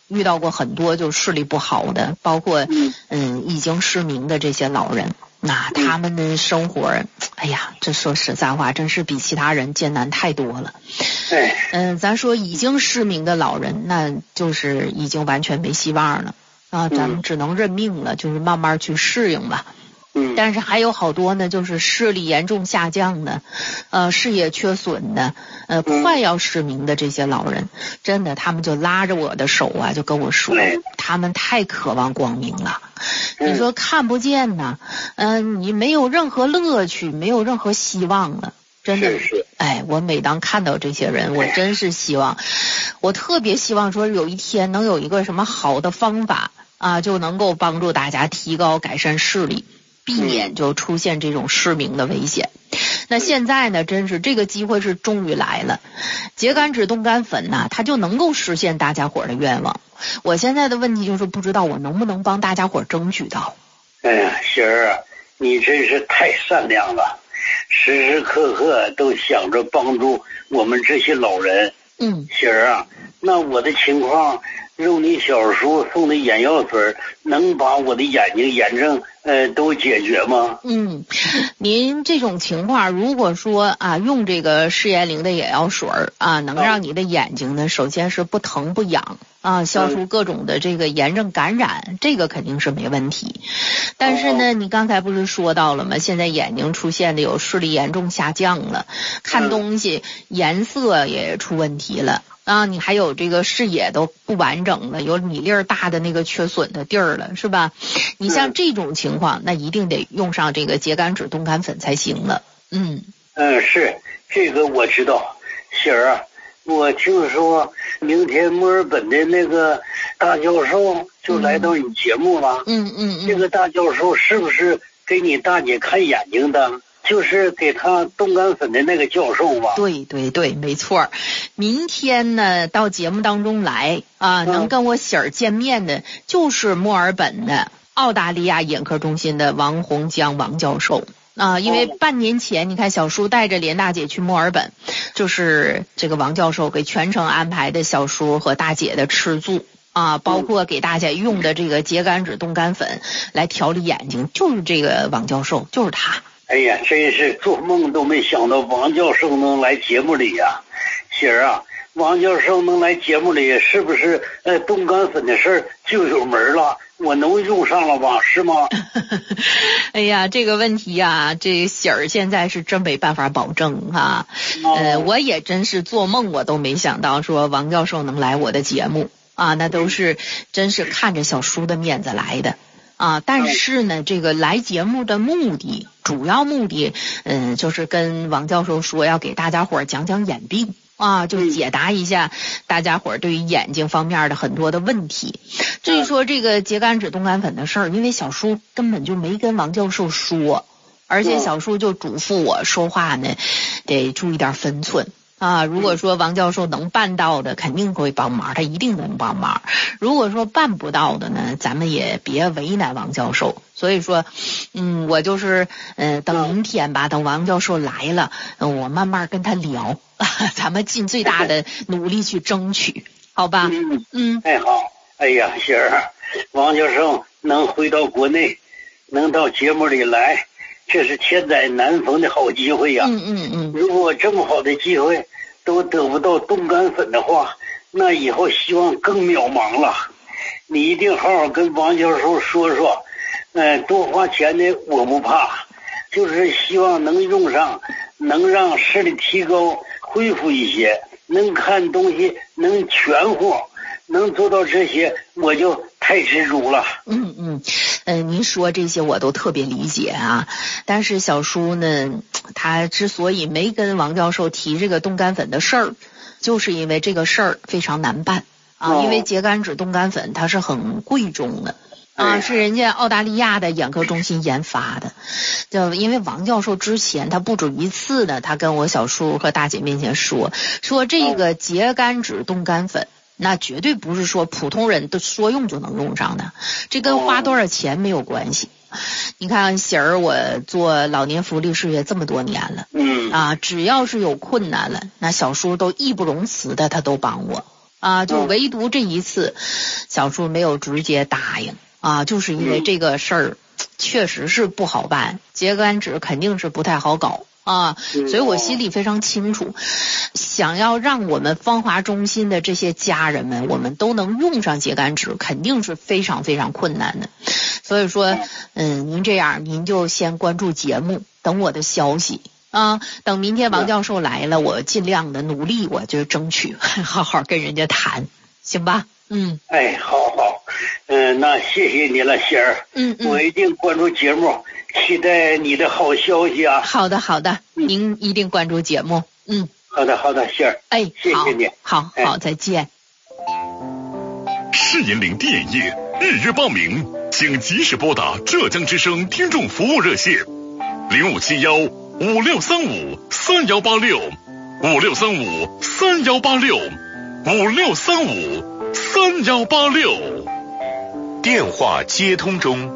遇到过很多就视力不好的，包括已经失明的这些老人，那他们的生活，哎呀，这说实在话，真是比其他人艰难太多了。咱说已经失明的老人，那就是已经完全没希望了啊，咱们只能认命了，就是慢慢去适应吧。但是还有好多呢，就是视力严重下降的，视野缺损的，快要失明的这些老人，真的，他们就拉着我的手啊，就跟我说，他们太渴望光明了。你说看不见呢，你没有任何乐趣，没有任何希望了。真的，我每当看到这些人，我真是希望，我特别希望说有一天能有一个什么好的方法啊，就能够帮助大家提高改善视力。避免就出现这种失明的危险。那现在呢，真是这个机会是终于来了，秸秆质冻干粉呢，它就能够实现大家伙的愿望。我现在的问题就是不知道我能不能帮大家伙争取到。 哎呀，喜儿啊，你真是太善良了，时时刻刻都想着帮助我们这些老人。喜儿啊，那我的情况，用你小叔送的眼药水能把我的眼睛炎症都解决吗？ 您这种情况，如果说啊用这个释炎灵的眼药水啊，能让你的眼睛呢，首先是不疼不痒啊，消除各种的这个炎症感染，这个肯定是没问题。但是呢，你刚才不是说到了吗？现在眼睛出现的有视力严重下降了，看东西颜色也出问题了。啊，你还有这个视野都不完整了，有米粒儿大的那个缺损的地儿了，是吧？你像这种情况，那一定得用上这个秸秆质冻干粉才行了。 是这个我知道。喜儿啊，我听说明天墨尔本的那个大教授就来到你节目了。这个大教授是不是给你大姐看眼睛的？就是给他冻干粉的那个教授吧？ 对，没错。明天呢，到节目当中来啊，能跟我喜儿见面的，就是墨尔本的澳大利亚眼科中心的王洪江王教授啊。因为半年前，你看小叔带着连大姐去墨尔本，就是这个王教授给全程安排的小叔和大姐的吃住啊，包括给大家用的这个秸秆质冻干粉来调理眼睛，就是这个王教授，就是他。 哎呀，真是做梦都没想到王教授能来节目里呀！喜儿啊，王教授能来节目里，是不是冻干粉的事儿就有门了？我能用上了吧？是吗？ 哎呀，这个问题啊，这喜儿现在是真没办法保证啊。我也真是做梦我都没想到说王教授能来我的节目啊，那都是真是看着小叔的面子来的。但是呢，这个来节目的主要目的，就是跟王教授说要给大家伙讲讲眼病啊，就解答一下大家伙对于眼睛方面的很多的问题。至于说这个秸秆质冻干粉的事儿，因为小叔根本就没跟王教授说，而且小叔就嘱咐我说话呢得注意点分寸。如果说王教授能办到的，肯定会帮忙，他一定能帮忙。如果说办不到的呢，咱们也别为难王教授。所以说，我就是等明天吧，等王教授来了，我慢慢跟他聊，咱们尽最大的努力去争取，好吧？ 太好。哎呀，喜儿，王教授能回到国内，能到节目里来，这是千载难逢的好机会呀！如果这么好的机会都得不到冻干粉的话，那以后希望更渺茫了。你一定好好跟王教授说说，多花钱的我不怕，就是希望能用上，能让视力提高，恢复一些，能看东西，能全乎，能做到这些，我就太知足了。 您说这些我都特别理解啊，但是小叔呢，他之所以没跟王教授提这个冻干粉的事儿，就是因为这个事儿非常难办啊，因为秸秆质冻干粉它是很贵重的啊，是人家澳大利亚的眼科中心研发的。就因为王教授之前他不止一次的，他跟我小叔和大姐面前说这个秸秆质冻干粉，那绝对不是说普通人的说用就能用上的，这跟花多少钱没有关系。你看喜儿，我做老年福利事业这么多年了，只要是有困难了，那小叔都义不容辞的，他都帮我啊，就唯独这一次，小叔没有直接答应啊，就是因为这个事儿确实是不好办，秸秆纸肯定是不太好搞啊，所以我心里非常清楚，想要让我们芳华中心的这些家人们，我们都能用上秸秆纸，肯定是非常非常困难的。所以说，您这样，您就先关注节目，等我的消息啊。等明天王教授来了，我尽量的努力，我就争取好好跟人家谈，行吧？ 哎，好，那谢谢你了，仙儿。我一定关注节目，期待你的好消息啊。 好的，您一定关注节目。 好的，仙儿。 哎， 谢谢你。 好，再见。 市银领电业预约报名，请及时拨打浙江之声听众服务热线0574153186，56353186，56353186。 电话接通中。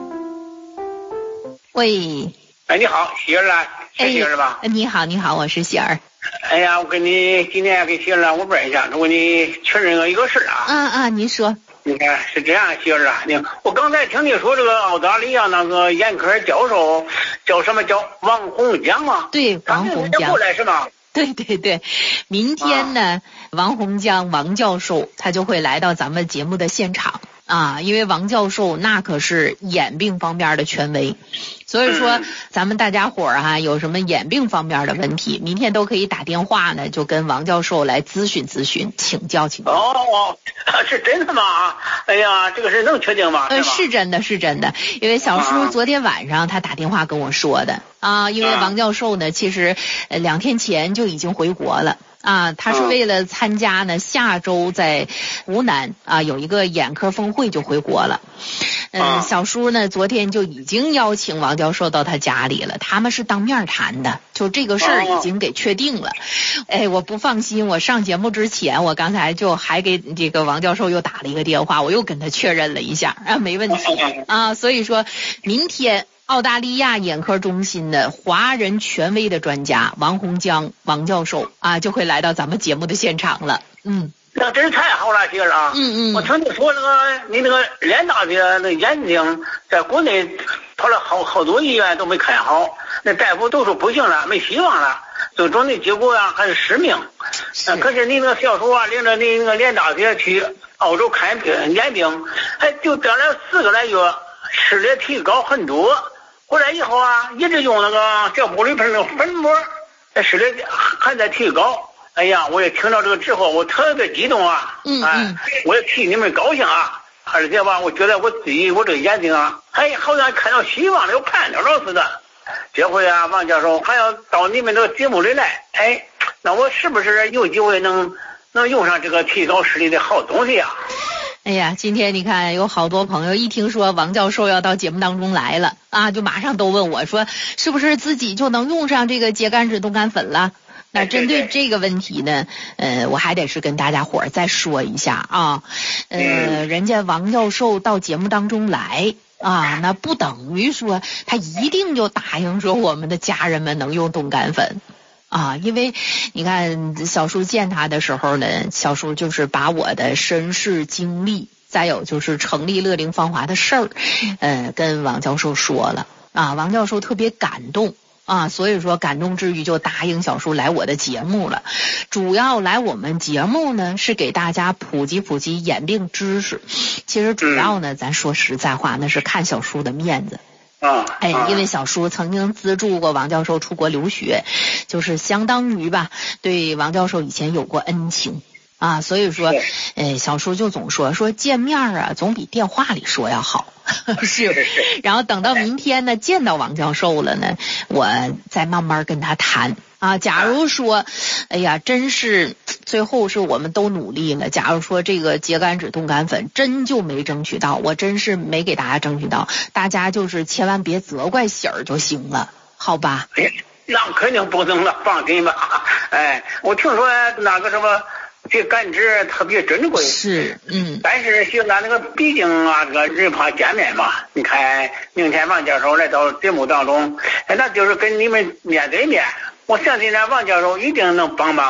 喂。 哎，你好，喜儿啊，是喜儿吧？ 你好，我是喜儿。 哎呀，我跟你今天给喜儿啊，我问一下，我跟你确认一个事啊。 您说。 你看是这样，喜儿啊，我刚才听你说这个澳大利亚那个眼科教授叫什么？叫王洪江吗？ 对，王洪江过来是吗？ 对，明天呢，王洪江王教授他就会来到咱们节目的现场啊，因为王教授那可是眼病方面的权威，所以说咱们大家伙儿有什么眼病方面的问题，明天都可以打电话呢，就跟王教授来咨询，请教。 是真的吗？哎呀，这个是能确定吗？ 是真的，因为小叔昨天晚上他打电话跟我说的啊，因为王教授呢，其实2天前就已经回国了。他是为了参加呢，下周在湖南有一个眼科峰会就回国了。小叔呢昨天就已经邀请王教授到他家里了，他们是当面谈的，就这个事儿已经给确定了。我不放心，我上节目之前，我刚才就还给这个王教授又打了一个电话，我又跟他确认了一下没问题所以说明天澳大利亚眼科中心的华人权威的专家王洪江王教授就会来到咱们节目的现场了。 那真是太好了，媳妇啊！我听你说你那个联大的那眼睛在国内跑了好多医院都没看好，那大夫都说不行了，没希望了，最终的结果还是失明。可是你那个小叔领着你那个联大学去澳洲看眼病，就待了4个来月，视力提高很多。回来以后一直用那个小玻璃瓶的粉末，视力还在提高。哎呀，我也听到这个之后，我特别激动我也替你们高兴而且我觉得我这个眼睛好像看到希望了，有盼头了似的。这回王教授还要到你们这个节目里来，那我是不是有机会能用上这个提高视力的好东西啊？ 哎呀，今天你看有好多朋友一听说王教授要到节目当中来了就马上都问我说，是不是自己就能用上这个秸秆质冻干粉了？那针对这个问题呢，我还得是跟大家伙儿再说一下人家王教授到节目当中来那不等于说他一定就答应说我们的家人们能用冻干粉因为你看小叔见他的时候呢，小叔就是把我的身世经历，再有就是成立乐龄芳华的事儿，跟王教授说了王教授特别感动。所以说感动之余就答应小叔来我的节目了。主要来我们节目呢是给大家普及眼病知识。其实主要呢咱说实在话，那是看小叔的面子。因为小叔曾经资助过王教授出国留学，就是相当于吧对王教授以前有过恩情所以说小叔就总说见面总比电话里说要好。是，然后等到明天呢见到王教授了呢，我再慢慢跟他谈假如说真是最后是我们都努力了，假如说这个秸秆质冻干粉真就没争取到，我真是没给大家争取到，大家就是千万别责怪喜儿就行了，好吧？ 那肯定不能了，放心吧。我听说那个什么这秆质特别珍贵， 是但是现在那个毕竟这个人怕见面嘛，你看明天王教授来到节目当中，那就是跟你们面对面，我相信王教授一定能帮忙的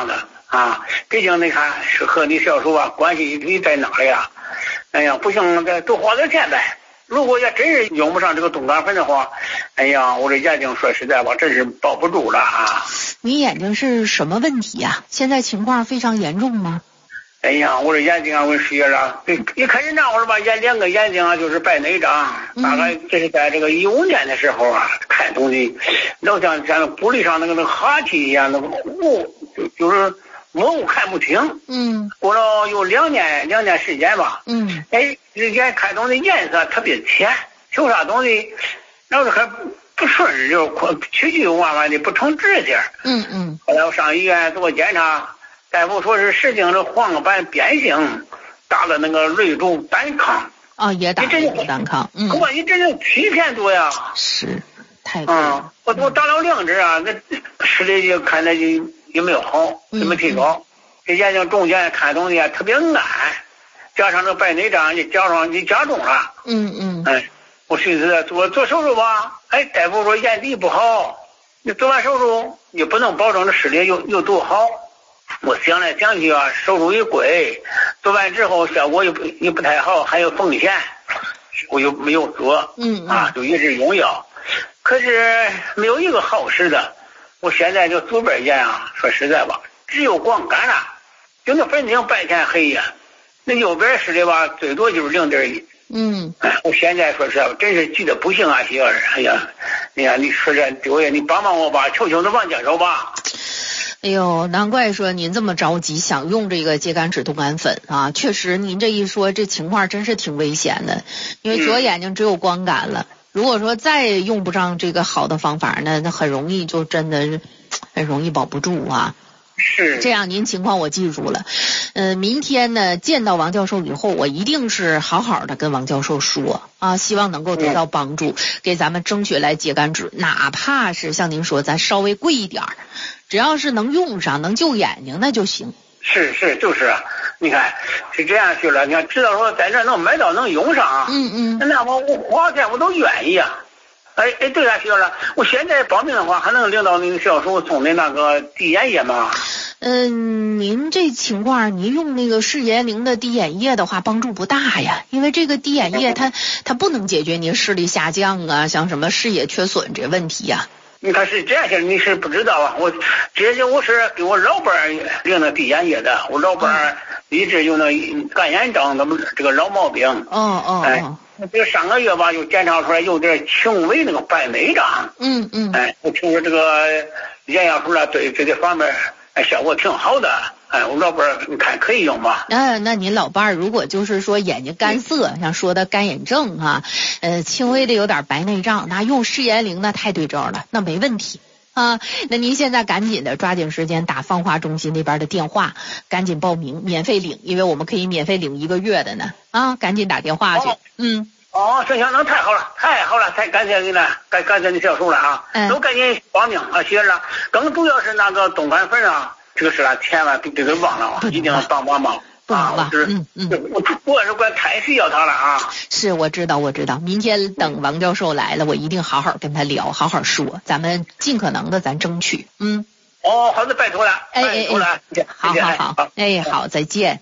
啊，毕竟你看是和你小叔啊关系你在哪里呀？哎呀，不行，多花点钱呗。如果要真是用不上这个冻干粉的话，哎呀，我这眼睛说实在吧，真是保不住了啊。 你眼睛是什么问题呀？现在情况非常严重吗？ 哎呀，我这眼睛啊，我说了，一开始那会儿吧，两个眼睛啊就是白内障，大概这是在这个15年的时候啊，看东西老像玻璃上那个哈气一样的就是模糊看不清。过了有两年时间吧。哎，之前看东西颜色特别浅，瞅啥东西老是还不顺，就曲曲弯弯的不成直线。后来我上医院做检查，大夫说是实行了黄斑变性，打了那个类珠单抗。 也打类珠单抗。 我你这是欺骗多呀。 是，太多了。 我打了2支啊，那视力就看着就也没有好，也没提高。这眼睛中间看东西啊特别暗，加上这白内障就加重了。我寻思做手术吧，哎，大夫说眼底不好，你做完手术也不能保证这视力有多好。我想来想去啊，手术也贵，做完之后效果也不太好，还有风险，我又没有做。就一直用药，可是没有一个好使的。我现在就左边眼啊，说实在吧，只有光干了，就那分清白天黑呀。那右边视力吧，最多就是0.1。我现在说实在，真是急得不行啊，媳妇儿。哎呀，你说这丢呀，你帮帮我吧，求求那王教授吧。 哎呦，难怪说您这么着急想用这个秸秆酯冻干粉啊！确实，您这一说，这情况真是挺危险的，因为左眼睛只有光感了。如果说再用不上这个好的方法呢，那很容易就真的很容易保不住啊。 是这样，您情况我记住了。明天呢见到王教授以后，我一定是好好的跟王教授说啊，希望能够得到帮助，给咱们争取来秸秆酯，哪怕是像您说咱稍微贵一点，只要是能用上能救眼睛那就行。 是就是啊，你看是这样去了，你看知道说在这能买到能用上，那我花钱我都愿意啊。哎，对了，媳妇儿，我现在报名的话，还能领到那个小叔送的那个滴眼液吗？ 您这情况，您用那个视炎灵的滴眼液的话，帮助不大呀，因为这个滴眼液它不能解决您视力下降啊，像什么视野缺损这问题呀。 你看是这样些，你是不知道啊。我是给我老伴儿领那滴眼液的，我老伴儿一直有那干眼症，那么这个老毛病。这上个月吧，又检查出来有点轻微那个白内障。我听说这个眼药水对这个方面效果挺好的。我老伴儿你看可以用吧？ 那您老伴儿如果就是说眼睛干涩，像说的干眼症啊，轻微的有点白内障，那用视炎灵那太对症了，那没问题。那您现在赶紧的抓紧时间打芳华中心那边的电话，赶紧报名免费领，因为我们可以免费领1个月的呢。赶紧打电话去。 行，那太好了，太感谢你了，感谢你小叔了啊！都赶紧报名啊，谢了。更主要是那个冻干粉啊，这个事千万别给忘了啊，一定要帮忙。 不能忘。 我是怪太需要他了啊。 是，我知道。明天等王教授来了，我一定好好跟他聊，好好说，咱们尽可能的咱争取。 好的，拜托了。 好。好，再见。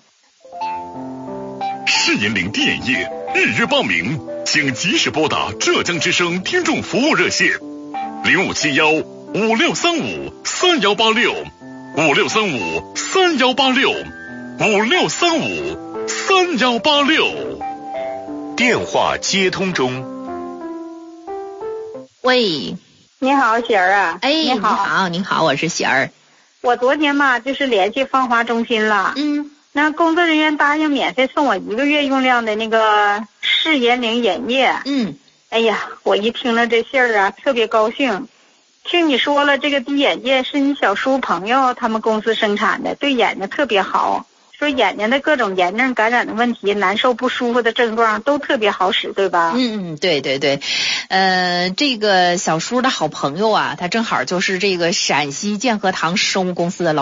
视炎灵滴眼液预约报名，请及时拨打浙江之声听众服务热线 5536，56353186，56353186，电话接通中。 喂， 你好，喜儿啊。 你好，我是喜儿。 我昨天嘛就是联系芳华中心了。那工作人员答应免费送我1个月用量的那个视炎灵眼液。哎呀，我一听了这信儿啊，特别高兴。听你说了，这个滴眼液是你小叔朋友他们公司生产的，对眼睛特别好。说眼睛的各种炎症感染的问题，难受不舒服的症状都特别好使，对吧？ 对。这个小叔的好朋友啊，他正好就是这个陕西健和堂生物公司的老总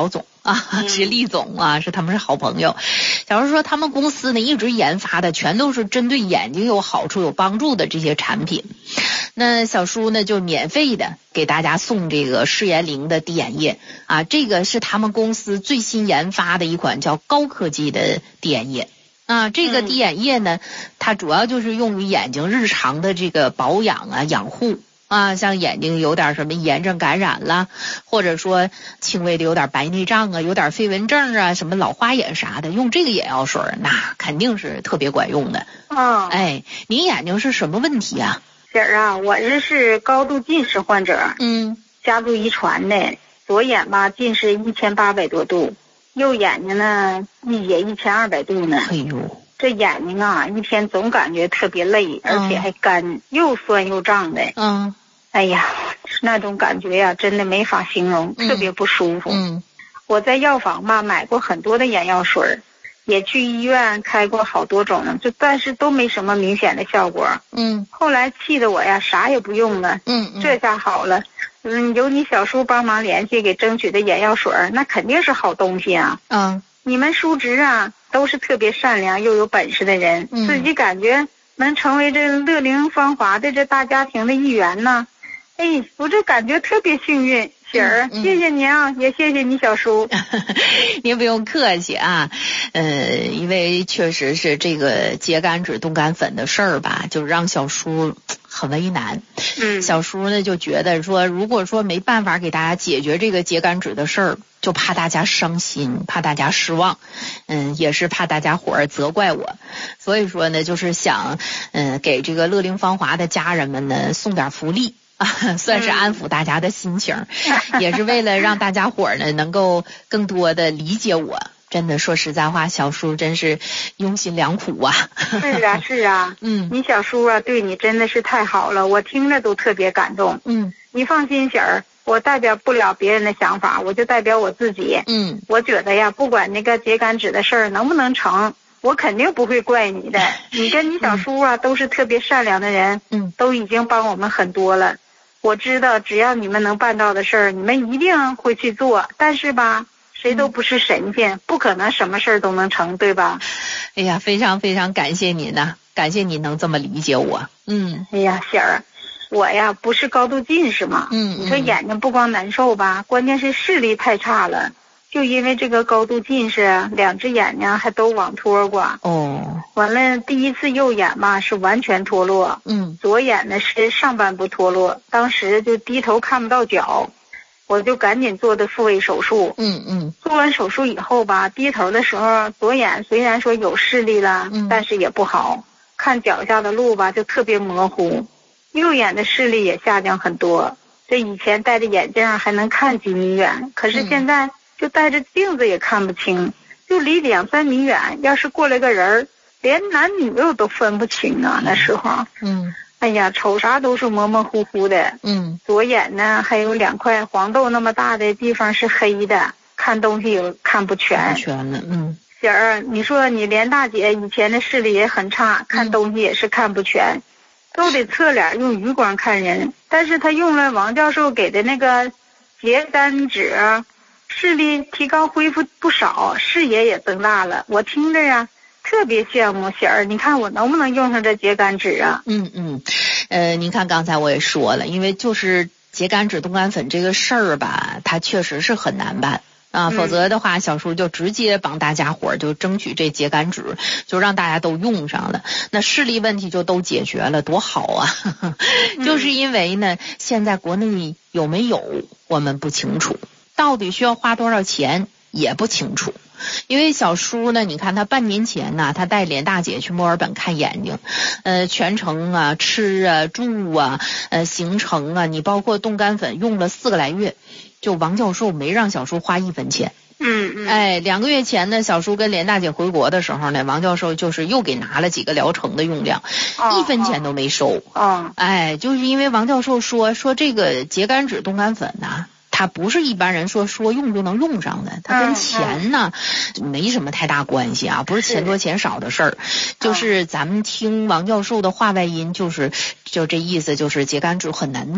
是厉总啊，他们是好朋友。小叔说他们公司呢一直研发的全都是针对眼睛有好处有帮助的这些产品。那小叔呢就免费的给大家送这个视眼灵的滴眼液啊，这个是他们公司最新研发的一款叫高科技的滴眼液啊。这个滴眼液呢，它主要就是用于眼睛日常的这个保养啊、养护啊，像眼睛有点什么炎症感染啦，或者说轻微的有点白内障啊，有点飞蚊症啊，什么老花眼啥的，用这个眼药水那肯定是特别管用的。哎，你眼睛是什么问题啊？ 姐儿啊，我这是高度近视患者，家族遗传的，左眼吧近视1800多度，右眼睛呢也1200度呢。 哎呦， 这眼睛啊一天总感觉特别累，而且还干，又酸又胀的。哎呀，那种感觉呀真的没法形容，特别不舒服。我在药房吧买过很多的眼药水，也去医院开过好多种，但是都没什么明显的效果。后来气得我呀啥也不用了。这下好了。有你小叔帮忙联系给争取的眼药水，那肯定是好东西啊。你们叔侄啊都是特别善良又有本事的人，自己感觉能成为这乐龄芳华的这大家庭的一员呢。哎，我这感觉特别幸运。喜儿，谢谢您啊，也谢谢你小叔。 您不用客气啊，因为确实是这个秸秆质冻干粉的事儿吧，就让小叔很为难。小叔呢就觉得说，如果说没办法给大家解决这个秸秆质的事儿，就怕大家伤心，怕大家失望，也是怕大家伙儿责怪我，所以说呢，就是想给这个乐龄芳华的家人们呢送点福利。算是安抚大家的心情，也是为了让大家伙儿呢能够更多的理解我。真的说实在话，小叔真是用心良苦啊。 是啊，你小叔啊对你真的是太好了，我听着都特别感动。你放心喜儿，我代表不了别人的想法，我就代表我自己。我觉得呀，不管那个秸秆质的事儿能不能成，我肯定不会怪你的。你跟你小叔啊都是特别善良的人，都已经帮我们很多了。我知道只要你们能办到的事儿，你们一定会去做，但是吧谁都不是神仙，不可能什么事儿都能成，对吧？ 哎呀，非常非常感谢您呐，感谢你能这么理解我。 哎呀，喜儿，我呀不是高度近视嘛，你说眼睛不光难受吧，关键是视力太差了，就因为这个高度近视，2只眼睛还都往脱过。完了第一次右眼吧是完全脱落，左眼呢是上半部脱落，当时就低头看不到脚，我就赶紧做的复位手术。做完手术以后吧，低头的时候左眼虽然说有视力了，但是也不好，看脚下的路吧就特别模糊，右眼的视力也下降很多。这以前戴着眼镜还能看几米远，可是现在就戴着镜子也看不清，就离2-3米远，要是过来个人连男女我都分不清啊，那时候。哎呀，瞅啥都是模模糊糊的。左眼呢还有2块黄豆那么大的地方是黑的，看东西也看不全。喜儿，你说你连大姐以前的视力也很差，看东西也是看不全，都得侧脸用余光看人。但是她用了王教授给的那个秸秆质，视力提高恢复不少，视野也增大了。我听着呀特别羡慕。喜儿，你看我能不能用上这秸秆质啊？ 您看刚才我也说了，因为就是秸秆质冻干粉这个事儿吧，它确实是很难办啊，否则的话小叔就直接帮大家伙儿就争取这秸秆质，就让大家都用上了，那视力问题就都解决了，多好啊。就是因为呢现在国内有没有我们不清楚，到底需要花多少钱也不清楚。因为小叔呢，你看他半年前呢，他带连大姐去墨尔本看眼睛，全程啊吃啊住啊行程啊，你包括冻干粉用了4个来月，就王教授没让小叔花1分钱。2个月前呢，小叔跟连大姐回国的时候呢，王教授就是又给拿了几个疗程的用量，1分钱都没收。就是因为王教授说这个秸秆质冻干粉呢，它不是一般人说用就能用上的，它跟钱呢没什么太大关系啊，不是钱多钱少的事儿。就是咱们听王教授的话外音，就这意思，就是秸秆质很难弄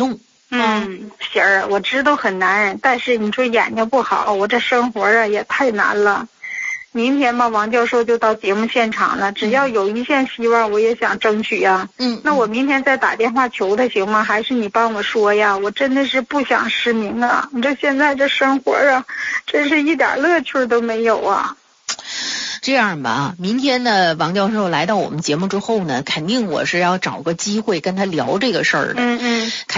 喜儿，我知道很难，但是你说眼睛不好，我这生活啊也太难了。明天吧，王教授就到节目现场了，只要有一线希望，我也想争取呀。那我明天再打电话求他行吗？还是你帮我说呀？我真的是不想失明啊！你这现在这生活啊，真是一点乐趣都没有啊。 这样吧，明天呢，王教授来到我们节目之后呢，肯定我是要找个机会跟他聊这个事儿的。